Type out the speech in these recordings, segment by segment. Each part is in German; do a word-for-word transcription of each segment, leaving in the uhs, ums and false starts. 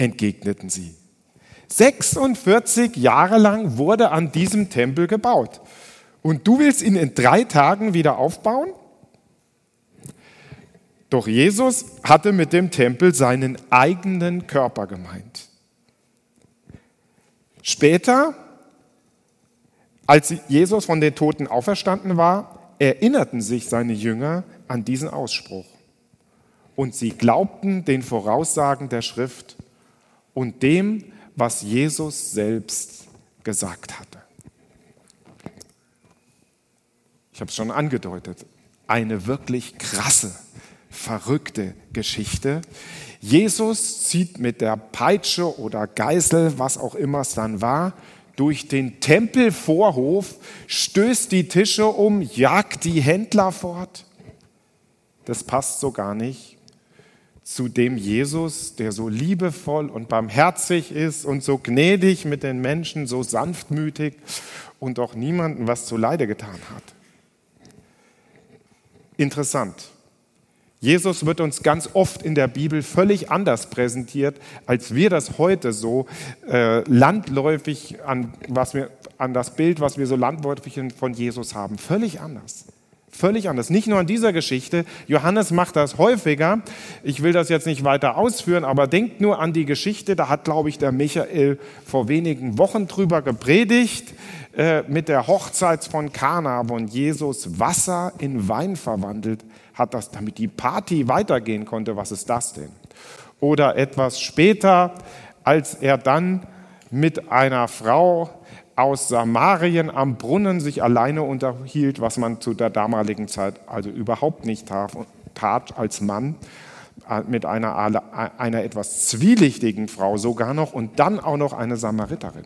entgegneten sie. sechsundvierzig Jahre lang wurde an diesem Tempel gebaut. Und du willst ihn in drei Tagen wieder aufbauen? Doch Jesus hatte mit dem Tempel seinen eigenen Körper gemeint. Später, als Jesus von den Toten auferstanden war, erinnerten sich seine Jünger an diesen Ausspruch. Und sie glaubten den Voraussagen der Schrift und dem, was Jesus selbst gesagt hatte. Ich habe es schon angedeutet, eine wirklich krasse, verrückte Geschichte. Jesus zieht mit der Peitsche oder Geißel, was auch immer es dann war, durch den Tempelvorhof, stößt die Tische um, jagt die Händler fort. Das passt so gar nicht zu dem Jesus, der so liebevoll und barmherzig ist und so gnädig mit den Menschen, so sanftmütig und auch niemandem was zuleide getan hat. Interessant. Jesus wird uns ganz oft in der Bibel völlig anders präsentiert, als wir das heute so äh, landläufig an, was wir, an das Bild, was wir so landläufig von Jesus haben. Völlig anders. Völlig anders. Nicht nur an dieser Geschichte. Johannes macht das häufiger. Ich will das jetzt nicht weiter ausführen, aber denkt nur an die Geschichte. Da hat, glaube ich, der Michael vor wenigen Wochen drüber gepredigt, äh, mit der Hochzeit von Kana, wo Jesus Wasser in Wein verwandelt hat, das, damit die Party weitergehen konnte. Was ist das denn? Oder etwas später, als er dann mit einer Frau aus Samarien am Brunnen sich alleine unterhielt, was man zu der damaligen Zeit also überhaupt nicht tat als Mann, mit einer, einer etwas zwielichtigen Frau sogar noch und dann auch noch eine Samariterin.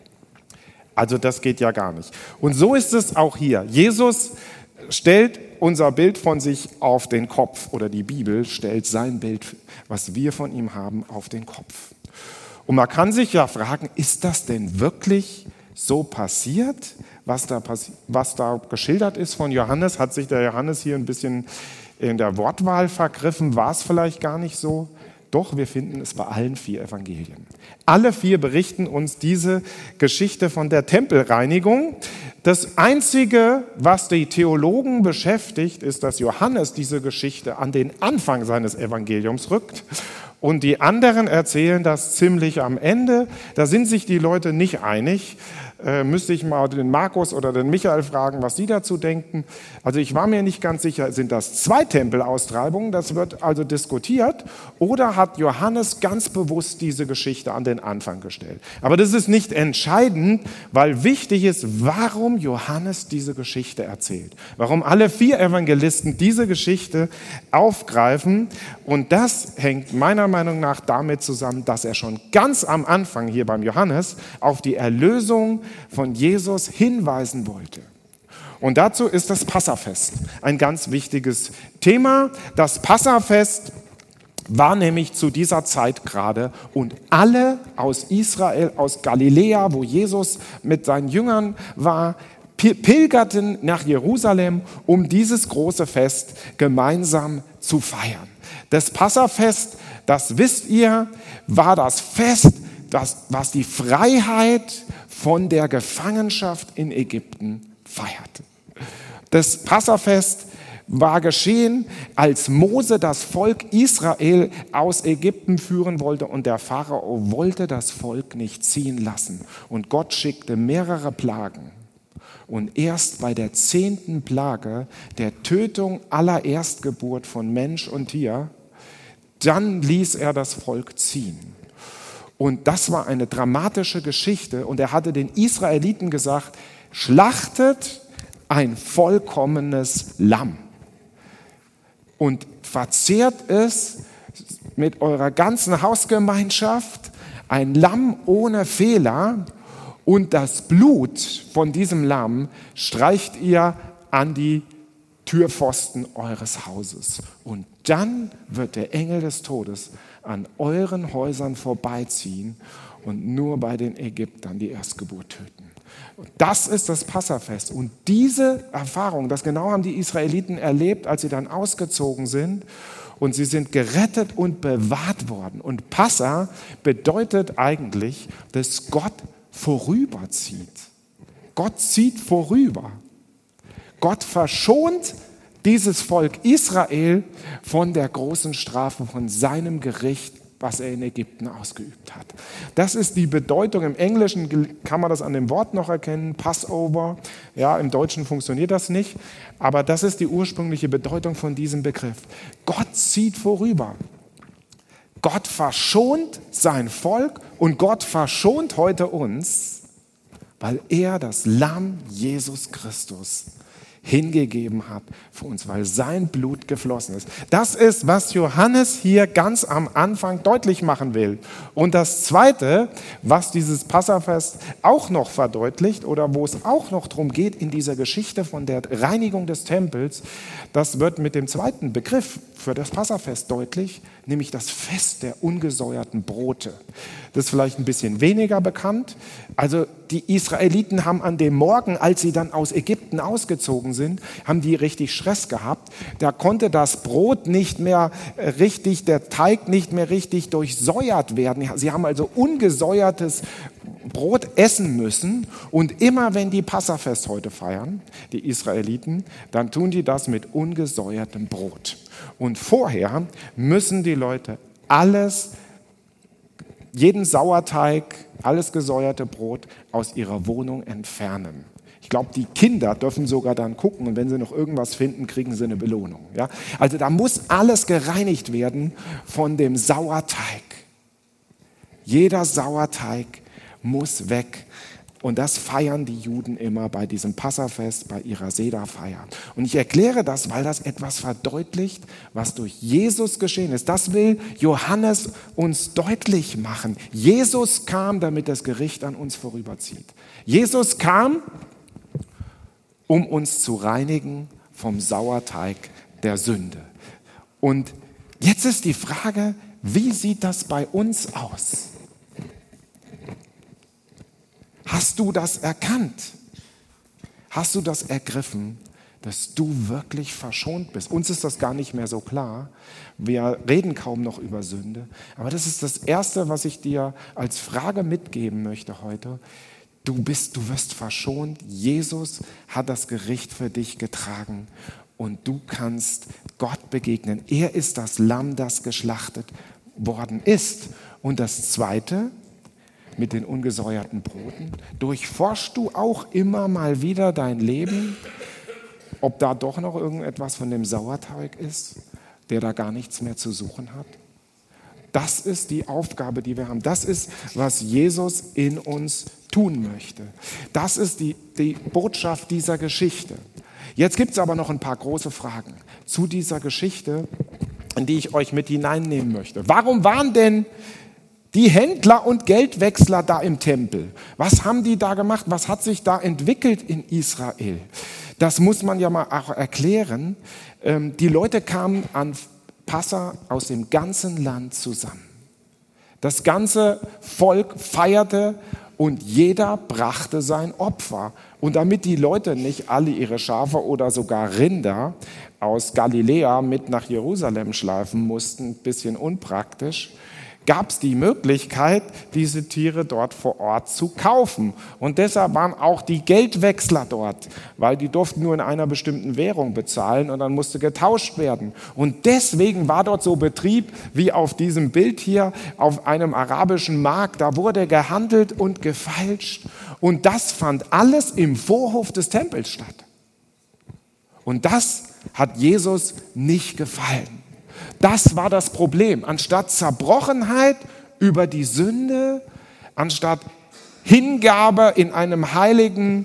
Also das geht ja gar nicht. Und so ist es auch hier. Jesus stellt unser Bild von sich auf den Kopf oder die Bibel stellt sein Bild, was wir von ihm haben, auf den Kopf. Und man kann sich ja fragen, ist das denn wirklich so passiert, was da, passi- was da geschildert ist von Johannes? Hat sich der Johannes hier ein bisschen in der Wortwahl vergriffen? War es vielleicht gar nicht so? Doch, wir finden es bei allen vier Evangelien. Alle vier berichten uns diese Geschichte von der Tempelreinigung. Das Einzige, was die Theologen beschäftigt, ist, dass Johannes diese Geschichte an den Anfang seines Evangeliums rückt. Und die anderen erzählen das ziemlich am Ende. Da sind sich die Leute nicht einig. Äh, müsste ich mal den Markus oder den Michael fragen, was sie dazu denken. Also ich war mir nicht ganz sicher, sind das zwei Tempelaustreibungen? Das wird also diskutiert. Oder hat Johannes ganz bewusst diese Geschichte an den Anfang gestellt? Aber das ist nicht entscheidend, weil wichtig ist, warum Johannes diese Geschichte erzählt. Warum alle vier Evangelisten diese Geschichte aufgreifen. Und das hängt meiner Meinung nach damit zusammen, dass er schon ganz am Anfang hier beim Johannes auf die Erlösung von Jesus hinweisen wollte. Und dazu ist das Passafest ein ganz wichtiges Thema. Das Passafest war nämlich zu dieser Zeit gerade und alle aus Israel, aus Galiläa, wo Jesus mit seinen Jüngern war, pilgerten nach Jerusalem, um dieses große Fest gemeinsam zu feiern. Das Passafest, das wisst ihr, war das Fest, das, was die Freiheit von der Gefangenschaft in Ägypten feierte. Das Passafest war geschehen, als Mose das Volk Israel aus Ägypten führen wollte und der Pharao wollte das Volk nicht ziehen lassen. Und Gott schickte mehrere Plagen. Und erst bei der zehnten Plage, der Tötung aller Erstgeburt von Mensch und Tier, dann ließ er das Volk ziehen. Und das war eine dramatische Geschichte. Und er hatte den Israeliten gesagt, schlachtet ein vollkommenes Lamm und verzehrt es mit eurer ganzen Hausgemeinschaft, ein Lamm ohne Fehler. Und das Blut von diesem Lamm streicht ihr an die Türpfosten eures Hauses. Und dann wird der Engel des Todes an euren Häusern vorbeiziehen und nur bei den Ägyptern die Erstgeburt töten. Und das ist das Passafest. Und diese Erfahrung, das genau haben die Israeliten erlebt, als sie dann ausgezogen sind. und sie sind gerettet und bewahrt worden. Und Passa bedeutet eigentlich, dass Gott vorüberzieht. Gott zieht vorüber. Gott verschont dieses Volk Israel von der großen Strafe, von seinem Gericht, was er in Ägypten ausgeübt hat. Das ist die Bedeutung. Im Englischen kann man das an dem Wort noch erkennen, Passover. Ja, im Deutschen funktioniert das nicht, aber das ist die ursprüngliche Bedeutung von diesem Begriff. Gott zieht vorüber. Gott verschont sein Volk und Gott verschont heute uns, weil er das Lamm Jesus Christus hingegeben hat für uns, weil sein Blut geflossen ist. Das ist, was Johannes hier ganz am Anfang deutlich machen will. Und das Zweite, was dieses Passafest auch noch verdeutlicht oder wo es auch noch darum geht in dieser Geschichte von der Reinigung des Tempels, das wird mit dem zweiten Begriff für das Passafest deutlich, nämlich das Fest der ungesäuerten Brote. Das ist vielleicht ein bisschen weniger bekannt. Also die Israeliten haben an dem Morgen, als sie dann aus Ägypten ausgezogen sind, haben die richtig Stress gehabt. Da konnte das Brot nicht mehr richtig, der Teig nicht mehr richtig durchsäuert werden. Sie haben also ungesäuertes Brot essen müssen. Und immer wenn die Passafest heute feiern, die Israeliten, dann tun die das mit ungesäuertem Brot. Und vorher müssen die Leute alles, jeden Sauerteig, alles gesäuerte Brot aus ihrer Wohnung entfernen. Ich glaube, die Kinder dürfen sogar dann gucken und wenn sie noch irgendwas finden, kriegen sie eine Belohnung. Ja? Also da muss alles gereinigt werden von dem Sauerteig. Jeder Sauerteig muss weg. Und das feiern die Juden immer bei diesem Passafest, bei ihrer Sederfeier. Und ich erkläre das, weil das etwas verdeutlicht, was durch Jesus geschehen ist. Das will Johannes uns deutlich machen. Jesus kam, damit das Gericht an uns vorüberzieht. Jesus kam, um uns zu reinigen vom Sauerteig der Sünde. Und jetzt ist die Frage, wie sieht das bei uns aus? Hast du das erkannt? Hast du das ergriffen, dass du wirklich verschont bist? Uns ist das gar nicht mehr so klar. Wir reden kaum noch über Sünde. Aber das ist das Erste, was ich dir als Frage mitgeben möchte heute. Du bist, du wirst verschont. Jesus hat das Gericht für dich getragen. Und du kannst Gott begegnen. Er ist das Lamm, das geschlachtet worden ist. Und das Zweite, mit den ungesäuerten Broten, durchforschst du auch immer mal wieder dein Leben, ob da doch noch irgendetwas von dem Sauerteig ist, der da gar nichts mehr zu suchen hat? Das ist die Aufgabe, die wir haben. Das ist, was Jesus in uns tun möchte. Das ist die, die Botschaft dieser Geschichte. Jetzt gibt es aber noch ein paar große Fragen zu dieser Geschichte, in die ich euch mit hineinnehmen möchte. Warum waren denn die Händler und Geldwechsler da im Tempel? Was haben die da gemacht? Was hat sich da entwickelt in Israel? Das muss man ja mal auch erklären. Die Leute kamen an Passa aus dem ganzen Land zusammen. Das ganze Volk feierte und jeder brachte sein Opfer. Und damit die Leute nicht alle ihre Schafe oder sogar Rinder aus Galiläa mit nach Jerusalem schleifen mussten, ein bisschen unpraktisch, gab es die Möglichkeit, diese Tiere dort vor Ort zu kaufen. Und deshalb waren auch die Geldwechsler dort, weil die durften nur in einer bestimmten Währung bezahlen und dann musste getauscht werden. Und deswegen war dort so Betrieb wie auf diesem Bild hier auf einem arabischen Markt. Da wurde gehandelt und gefeilscht und das fand alles im Vorhof des Tempels statt. Und das hat Jesus nicht gefallen. Das war das Problem. Anstatt Zerbrochenheit über die Sünde, anstatt Hingabe in einem heiligen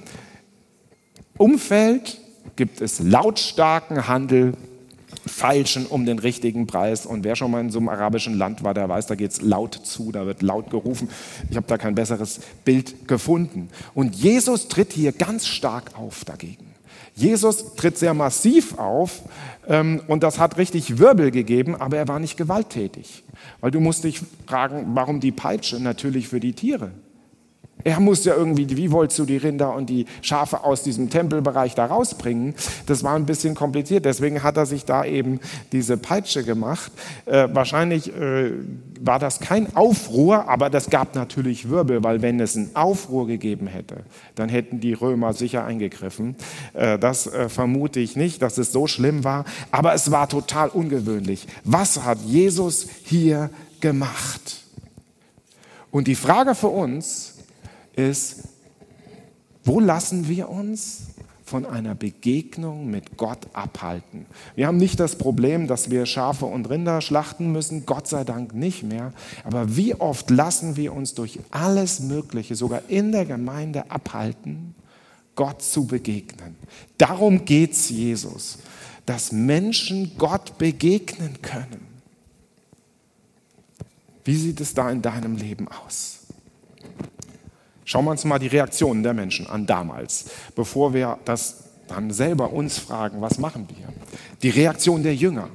Umfeld, gibt es lautstarken Handel, Feilschen um den richtigen Preis. Und wer schon mal in so einem arabischen Land war, der weiß, da geht es laut zu, da wird laut gerufen. Ich habe da kein besseres Bild gefunden. Und Jesus tritt hier ganz stark auf dagegen. Jesus tritt sehr massiv auf ähm, und das hat richtig Wirbel gegeben, aber er war nicht gewalttätig. Weil du musst dich fragen, warum die Peitsche? Natürlich für die Tiere. Er muss ja irgendwie, wie wolltest du die Rinder und die Schafe aus diesem Tempelbereich da rausbringen? Das war ein bisschen kompliziert, deswegen hat er sich da eben diese Peitsche gemacht. Äh, wahrscheinlich äh, war das kein Aufruhr, aber das gab natürlich Wirbel, weil wenn es einen Aufruhr gegeben hätte, dann hätten die Römer sicher eingegriffen. Äh, das äh, vermute ich nicht, dass es so schlimm war, aber es war total ungewöhnlich. Was hat Jesus hier gemacht? Und die Frage für uns ist, wo lassen wir uns von einer Begegnung mit Gott abhalten? Wir haben nicht das Problem, dass wir Schafe und Rinder schlachten müssen, Gott sei Dank nicht mehr. Aber wie oft lassen wir uns durch alles Mögliche, sogar in der Gemeinde, abhalten, Gott zu begegnen? Darum geht es Jesus, dass Menschen Gott begegnen können. Wie sieht es da in deinem Leben aus? Schauen wir uns mal die Reaktionen der Menschen an damals, bevor wir das dann selber uns fragen, was machen wir? Die Reaktion der Jünger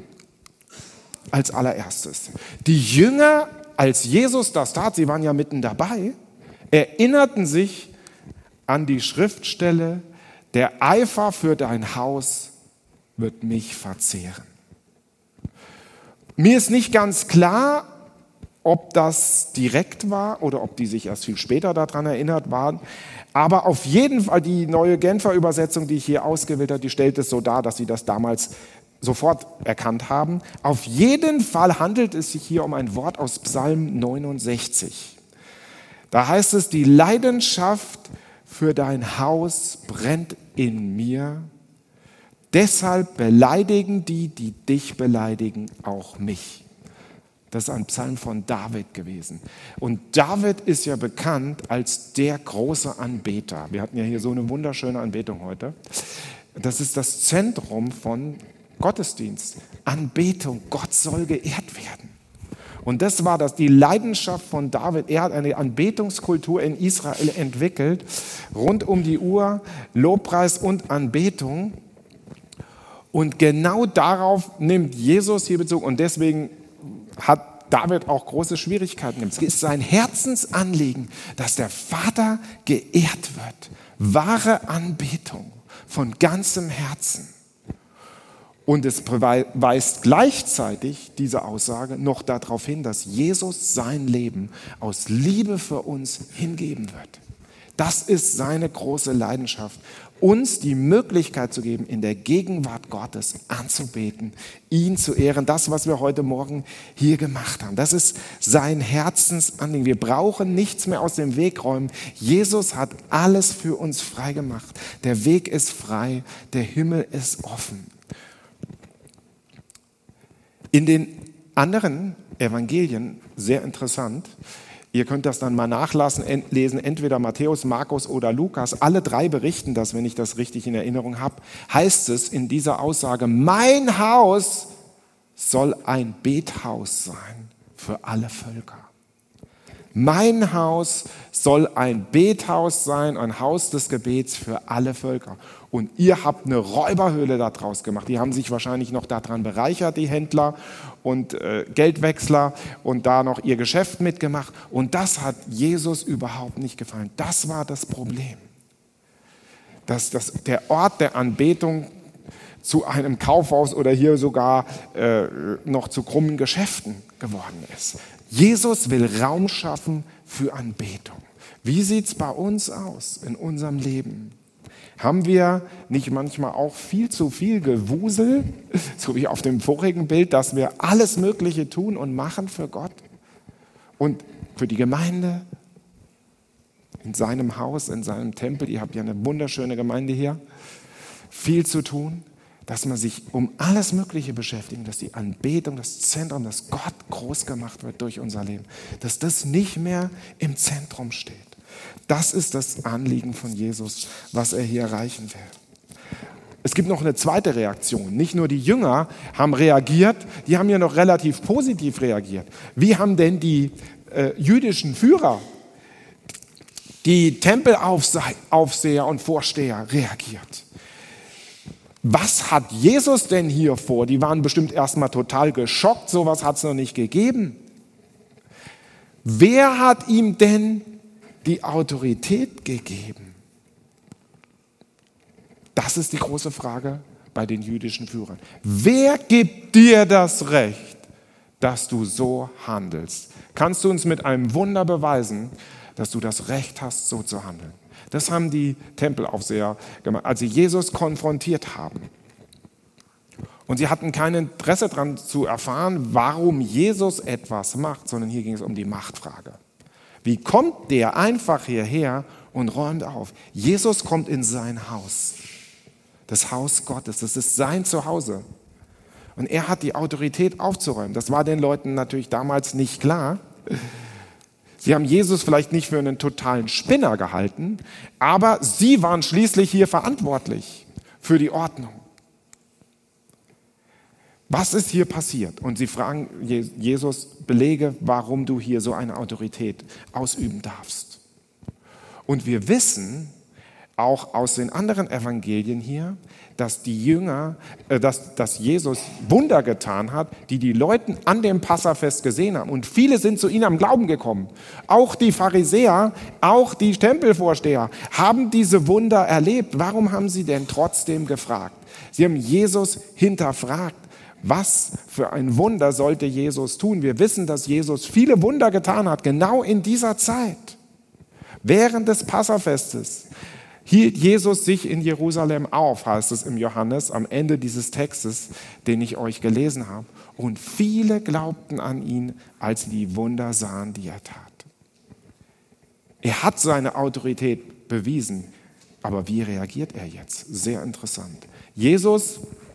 als allererstes. Die Jünger, als Jesus das tat, sie waren ja mitten dabei, erinnerten sich an die Schriftstelle, der Eifer für dein Haus wird mich verzehren. Mir ist nicht ganz klar, ob das direkt war oder ob die sich erst viel später daran erinnert waren. Aber auf jeden Fall, die neue Genfer Übersetzung, die ich hier ausgewählt habe, die stellt es so dar, dass sie das damals sofort erkannt haben. Auf jeden Fall handelt es sich hier um ein Wort aus Psalm neunundsechzig. Da heißt es, die Leidenschaft für dein Haus brennt in mir. Deshalb beleidigen die, die dich beleidigen, auch mich. Das ist ein Psalm von David gewesen. Und David ist ja bekannt als der große Anbeter. Wir hatten ja hier so eine wunderschöne Anbetung heute. Das ist das Zentrum von Gottesdienst. Anbetung, Gott soll geehrt werden. Und das war das, die Leidenschaft von David. Er hat eine Anbetungskultur in Israel entwickelt, rund um die Uhr, Lobpreis und Anbetung. Und genau darauf nimmt Jesus hier Bezug. Und deswegen hat David auch große Schwierigkeiten. Es ist sein Herzensanliegen, dass der Vater geehrt wird. Wahre Anbetung von ganzem Herzen. Und es weist gleichzeitig, diese Aussage, noch darauf hin, dass Jesus sein Leben aus Liebe für uns hingeben wird. Das ist seine große Leidenschaft, uns die Möglichkeit zu geben, in der Gegenwart Gottes anzubeten, ihn zu ehren, das, was wir heute Morgen hier gemacht haben. Das ist sein Herzensanliegen. Wir brauchen nichts mehr aus dem Weg räumen. Jesus hat alles für uns frei gemacht. Der Weg ist frei, der Himmel ist offen. In den anderen Evangelien, sehr interessant, ihr könnt das dann mal nachlesen, entweder Matthäus, Markus oder Lukas. Alle drei berichten das, wenn ich das richtig in Erinnerung habe. Heißt es in dieser Aussage, mein Haus soll ein Bethaus sein für alle Völker. Mein Haus soll ein Bethaus sein, ein Haus des Gebets für alle Völker. Und ihr habt eine Räuberhöhle daraus gemacht. Die haben sich wahrscheinlich noch daran bereichert, die Händler und äh, Geldwechsler, und da noch ihr Geschäft mitgemacht. Und das hat Jesus überhaupt nicht gefallen. Das war das Problem. Dass, dass der Ort der Anbetung zu einem Kaufhaus oder hier sogar äh, noch zu krummen Geschäften geworden ist. Jesus will Raum schaffen für Anbetung. Wie sieht es bei uns aus in unserem Leben? Haben wir nicht manchmal auch viel zu viel Gewusel, so wie auf dem vorigen Bild, dass wir alles Mögliche tun und machen für Gott und für die Gemeinde, in seinem Haus, in seinem Tempel? Ihr habt ja eine wunderschöne Gemeinde hier. Viel zu tun, dass man sich um alles Mögliche beschäftigt, dass die Anbetung, das Zentrum, dass Gott groß gemacht wird durch unser Leben, dass das nicht mehr im Zentrum steht. Das ist das Anliegen von Jesus, was er hier erreichen will. Es gibt noch eine zweite Reaktion. Nicht nur die Jünger haben reagiert, die haben ja noch relativ positiv reagiert. Wie haben denn die äh, jüdischen Führer, die Tempelaufseher und Vorsteher reagiert? Was hat Jesus denn hier vor? Die waren bestimmt erstmal total geschockt, sowas hat es noch nicht gegeben. Wer hat ihm denn die Autorität gegeben? Das ist die große Frage bei den jüdischen Führern. Wer gibt dir das Recht, dass du so handelst? Kannst du uns mit einem Wunder beweisen, dass du das Recht hast, so zu handeln? Das haben die Tempelaufseher gemacht, als sie Jesus konfrontiert haben. Und sie hatten kein Interesse daran zu erfahren, warum Jesus etwas macht, sondern hier ging es um die Machtfrage. Wie kommt der einfach hierher und räumt auf? Jesus kommt in sein Haus, das Haus Gottes, das ist sein Zuhause. Und er hat die Autorität aufzuräumen. Das war den Leuten natürlich damals nicht klar. Sie haben Jesus vielleicht nicht für einen totalen Spinner gehalten, aber sie waren schließlich hier verantwortlich für die Ordnung. Was ist hier passiert? Und sie fragen Jesus Belege, warum du hier so eine Autorität ausüben darfst. Und wir wissen auch aus den anderen Evangelien hier, dass die Jünger, äh, dass, dass Jesus Wunder getan hat, die die Leute an dem Passafest gesehen haben. Und viele sind zu ihnen am Glauben gekommen. Auch die Pharisäer, auch die Tempelvorsteher haben diese Wunder erlebt. Warum haben sie denn trotzdem gefragt? Sie haben Jesus hinterfragt. Was für ein Wunder sollte Jesus tun? Wir wissen, dass Jesus viele Wunder getan hat, genau in dieser Zeit. Während des Passafestes hielt Jesus sich in Jerusalem auf, heißt es im Johannes, am Ende dieses Textes, den ich euch gelesen habe. Und viele glaubten an ihn, als sie die Wunder sahen, die er tat. Er hat seine Autorität bewiesen, aber wie reagiert er jetzt? Sehr interessant. Jesus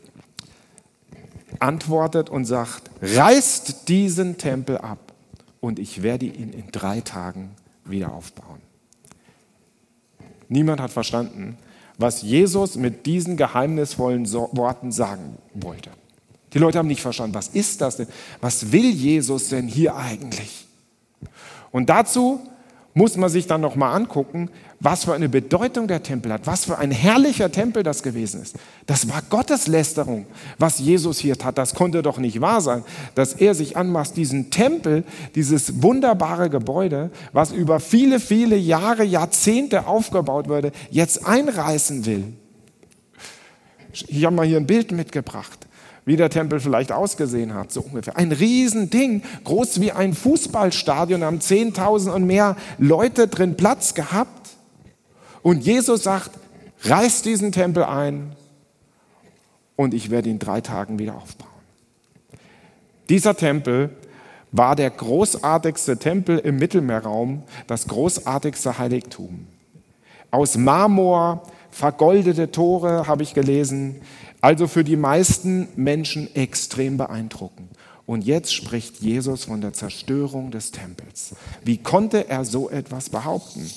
antwortet und sagt, reißt diesen Tempel ab und ich werde ihn in drei Tagen wieder aufbauen. Niemand hat verstanden, was Jesus mit diesen geheimnisvollen Worten sagen wollte. Die Leute haben nicht verstanden, was ist das denn? Was will Jesus denn hier eigentlich? Und dazu muss man sich dann nochmal angucken, was für eine Bedeutung der Tempel hat, was für ein herrlicher Tempel das gewesen ist. Das war Gotteslästerung, was Jesus hier tat. Das konnte doch nicht wahr sein, dass er sich anmaßt, diesen Tempel, dieses wunderbare Gebäude, was über viele, viele Jahre, Jahrzehnte aufgebaut wurde, jetzt einreißen will. Ich habe mal hier ein Bild mitgebracht, wie der Tempel vielleicht ausgesehen hat, so ungefähr. Ein Riesending, groß wie ein Fußballstadion, haben zehntausend und mehr Leute drin Platz gehabt. Und Jesus sagt, reiß diesen Tempel ein und ich werde ihn in drei Tagen wieder aufbauen. Dieser Tempel war der großartigste Tempel im Mittelmeerraum, das großartigste Heiligtum. Aus Marmor, vergoldete Tore, habe ich gelesen, also für die meisten Menschen extrem beeindruckend. Und jetzt spricht Jesus von der Zerstörung des Tempels. Wie konnte er so etwas behaupten?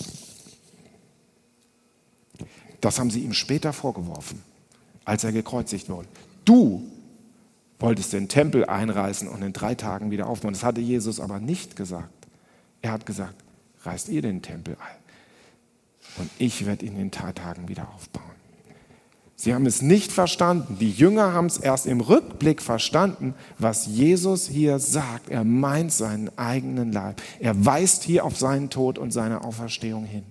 Das haben sie ihm später vorgeworfen, als er gekreuzigt wurde. Du wolltest den Tempel einreißen und in drei Tagen wieder aufbauen. Das hatte Jesus aber nicht gesagt. Er hat gesagt, reißt ihr den Tempel ein und ich werde ihn in drei Tagen wieder aufbauen. Sie haben es nicht verstanden. Die Jünger haben es erst im Rückblick verstanden, was Jesus hier sagt. Er meint seinen eigenen Leib. Er weist hier auf seinen Tod und seine Auferstehung hin.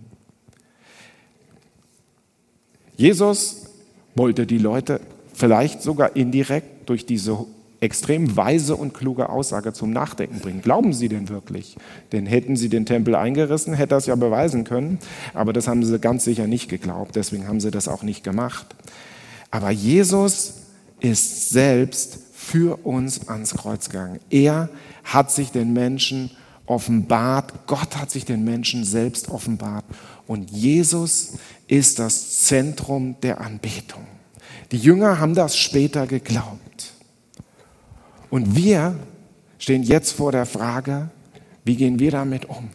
Jesus wollte die Leute vielleicht sogar indirekt durch diese extrem weise und kluge Aussage zum Nachdenken bringen. Glauben sie denn wirklich? Denn hätten sie den Tempel eingerissen, hätte er es ja beweisen können. Aber das haben sie ganz sicher nicht geglaubt. Deswegen haben sie das auch nicht gemacht. Aber Jesus ist selbst für uns ans Kreuz gegangen. Er hat sich den Menschen offenbart. Gott hat sich den Menschen selbst offenbart. Und Jesus ist das Zentrum der Anbetung. Die Jünger haben das später geglaubt. Und wir stehen jetzt vor der Frage, wie gehen wir damit um?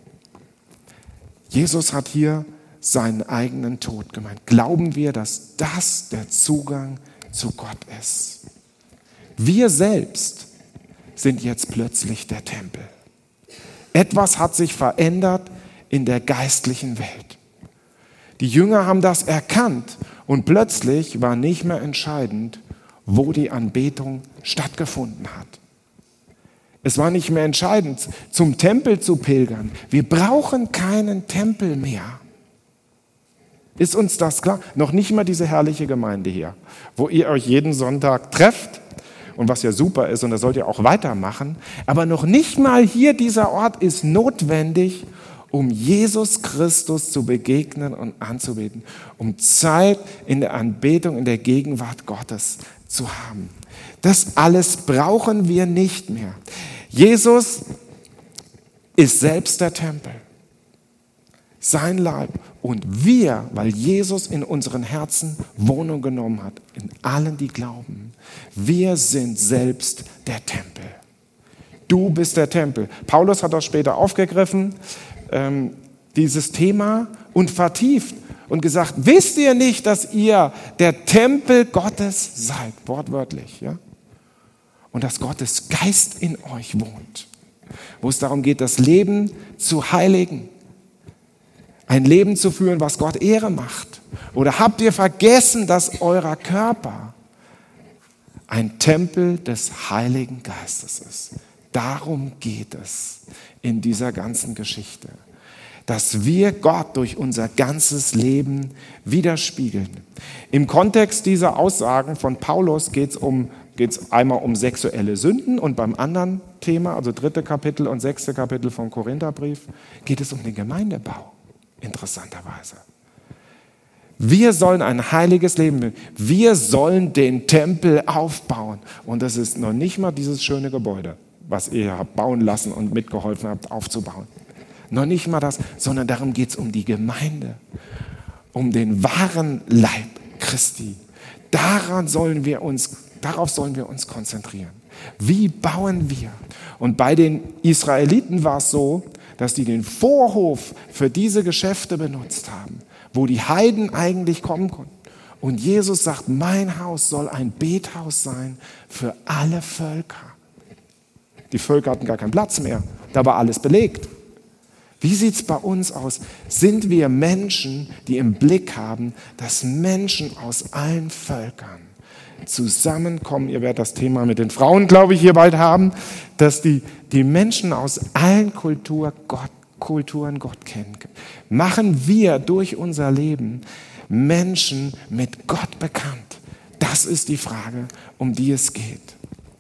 Jesus hat hier seinen eigenen Tod gemeint. Glauben wir, dass das der Zugang zu Gott ist? Wir selbst sind jetzt plötzlich der Tempel. Etwas hat sich verändert in der geistlichen Welt. Die Jünger haben das erkannt und plötzlich war nicht mehr entscheidend, wo die Anbetung stattgefunden hat. Es war nicht mehr entscheidend, zum Tempel zu pilgern. Wir brauchen keinen Tempel mehr. Ist uns das klar? Noch nicht mal diese herrliche Gemeinde hier, wo ihr euch jeden Sonntag trefft und was ja super ist und das sollt ihr auch weitermachen. Aber noch nicht mal hier dieser Ort ist notwendig, um Jesus Christus zu begegnen und anzubeten, um Zeit in der Anbetung, in der Gegenwart Gottes zu haben. Das alles brauchen wir nicht mehr. Jesus ist selbst der Tempel, sein Leib. Und wir, weil Jesus in unseren Herzen Wohnung genommen hat, in allen, die glauben, wir sind selbst der Tempel. Du bist der Tempel. Paulus hat das später aufgegriffen, ähm, dieses Thema, und vertieft und gesagt, wisst ihr nicht, dass ihr der Tempel Gottes seid? Wortwörtlich, ja? Und dass Gottes Geist in euch wohnt. Wo es darum geht, das Leben zu heiligen. Ein Leben zu führen, was Gott Ehre macht. Oder habt ihr vergessen, dass euer Körper ein Tempel des Heiligen Geistes ist? Darum geht es in dieser ganzen Geschichte. Dass wir Gott durch unser ganzes Leben widerspiegeln. Im Kontext dieser Aussagen von Paulus geht es um, geht's einmal um sexuelle Sünden und beim anderen Thema, also dritte Kapitel und sechste Kapitel vom Korintherbrief, geht es um den Gemeindebau, interessanterweise. Wir sollen ein heiliges Leben führen. Wir sollen den Tempel aufbauen. Und das ist noch nicht mal dieses schöne Gebäude, was ihr habt bauen lassen und mitgeholfen habt aufzubauen. Noch nicht mal das, sondern darum geht es um die Gemeinde, um den wahren Leib Christi. Daran sollen wir uns, darauf sollen wir uns konzentrieren. Wie bauen wir? Und bei den Israeliten war es so, dass die den Vorhof für diese Geschäfte benutzt haben, wo die Heiden eigentlich kommen konnten. Und Jesus sagt, mein Haus soll ein Bethaus sein für alle Völker. Die Völker hatten gar keinen Platz mehr, da war alles belegt. Wie sieht es bei uns aus? Sind wir Menschen, die im Blick haben, dass Menschen aus allen Völkern zusammenkommen? Ihr werdet das Thema mit den Frauen, glaube ich, hier bald haben, dass die, die Menschen aus allen Kultur Gott, Kulturen Gott kennen. Machen wir durch unser Leben Menschen mit Gott bekannt? Das ist die Frage, um die es geht.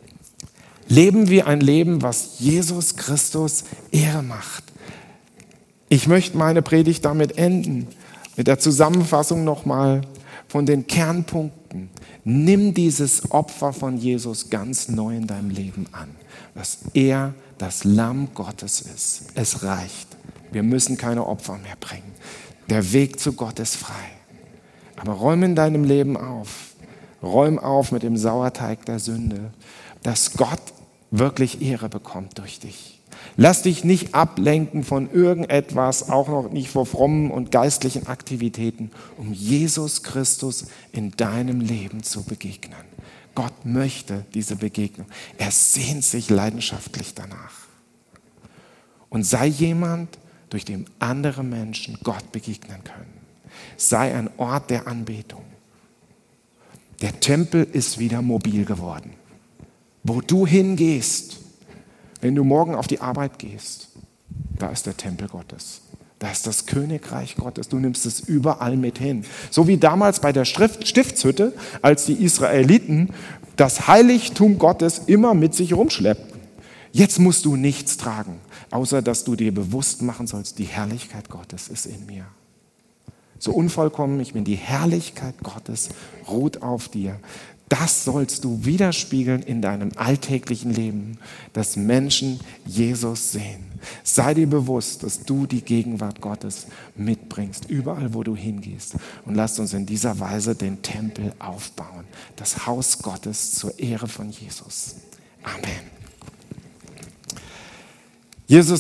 Leben wir ein Leben, was Jesus Christus Ehre macht? Ich möchte meine Predigt damit enden, mit der Zusammenfassung nochmal von den Kernpunkten. Nimm dieses Opfer von Jesus ganz neu in deinem Leben an, dass er das Lamm Gottes ist. Es reicht. Wir müssen keine Opfer mehr bringen. Der Weg zu Gott ist frei. Aber räum in deinem Leben auf. Räum auf mit dem Sauerteig der Sünde, dass Gott wirklich Ehre bekommt durch dich. Lass dich nicht ablenken von irgendetwas, auch noch nicht vor frommen und geistlichen Aktivitäten, um Jesus Christus in deinem Leben zu begegnen. Gott möchte diese Begegnung. Er sehnt sich leidenschaftlich danach. Und sei jemand, durch den andere Menschen Gott begegnen können. Sei ein Ort der Anbetung. Der Tempel ist wieder mobil geworden. Wo du hingehst, wenn du morgen auf die Arbeit gehst, da ist der Tempel Gottes. Da ist das Königreich Gottes. Du nimmst es überall mit hin. So wie damals bei der Stiftshütte, als die Israeliten das Heiligtum Gottes immer mit sich rumschleppten. Jetzt musst du nichts tragen, außer dass du dir bewusst machen sollst, die Herrlichkeit Gottes ist in mir. So unvollkommen ich bin, die Herrlichkeit Gottes ruht auf dir. Das sollst du widerspiegeln in deinem alltäglichen Leben, dass Menschen Jesus sehen. Sei dir bewusst, dass du die Gegenwart Gottes mitbringst, überall wo du hingehst. Und lasst uns in dieser Weise den Tempel aufbauen, das Haus Gottes zur Ehre von Jesus. Amen. Jesus